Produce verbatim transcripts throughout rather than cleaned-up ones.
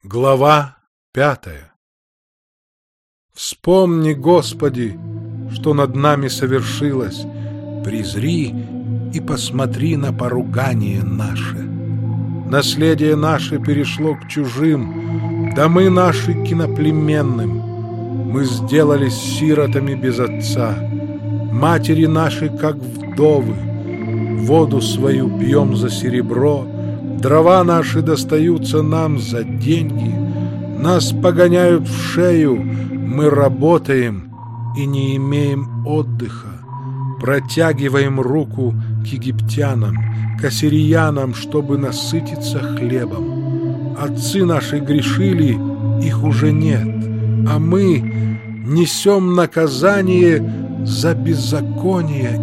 Глава пятая. Вспомни, Господи, что над нами совершилось, презри и посмотри на поругание наше. Наследие наше перешло к чужим, домы наши к иноплеменным. Мы сделались сиротами без отца, матери наши, как вдовы. Воду свою пьем за серебро, дрова наши достаются нам за деньги. Нас погоняют в шею, мы работаем и не имеем отдыха. Протягиваем руку к египтянам, к ассириянам, чтобы насытиться хлебом. Отцы наши грешили, их уже нет, а мы несем наказание за беззаконие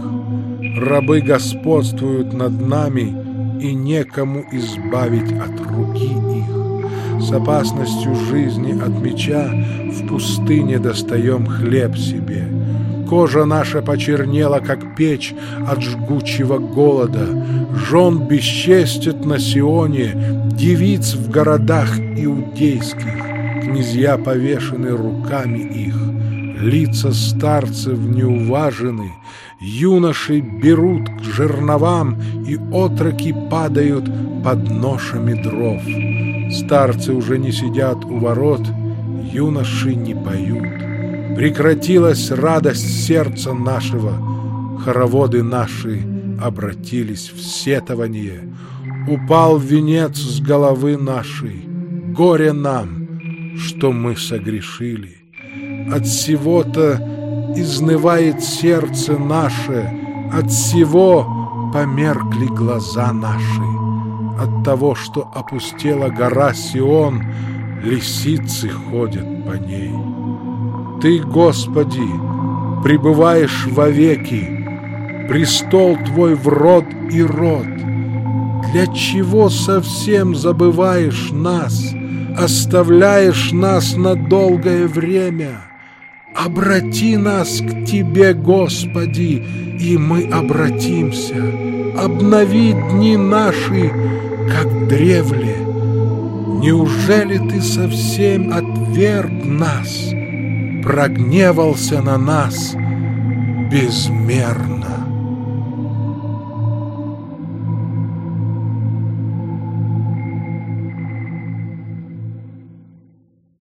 их. Рабы господствуют над нами, и некому избавить от руки их. С опасностью жизни от меча в пустыне достаем хлеб себе. Кожа наша почернела, как печь от жгучего голода. Жен бесчестят на Сионе, девиц в городах иудейских. Князья повешены руками их, лица старцев неуважены. Юноши берут к жерновам, и отроки падают под ношами дров. Старцы уже не сидят у ворот, юноши не поют. Прекратилась радость сердца нашего, хороводы наши обратились в сетование. Упал венец с головы нашей, горе нам, что мы согрешили. От сего-то изнывает сердце наше, от всего померкли глаза наши. От того, что опустела гора Сион, лисицы ходят по ней. Ты, Господи, пребываешь вовеки, престол Твой в род и род. Для чего совсем забываешь нас, оставляешь нас на долгое время? Обрати нас к Тебе, Господи, и мы обратимся. Обнови дни наши, как древле. Неужели Ты совсем отверг нас, прогневался на нас безмерно?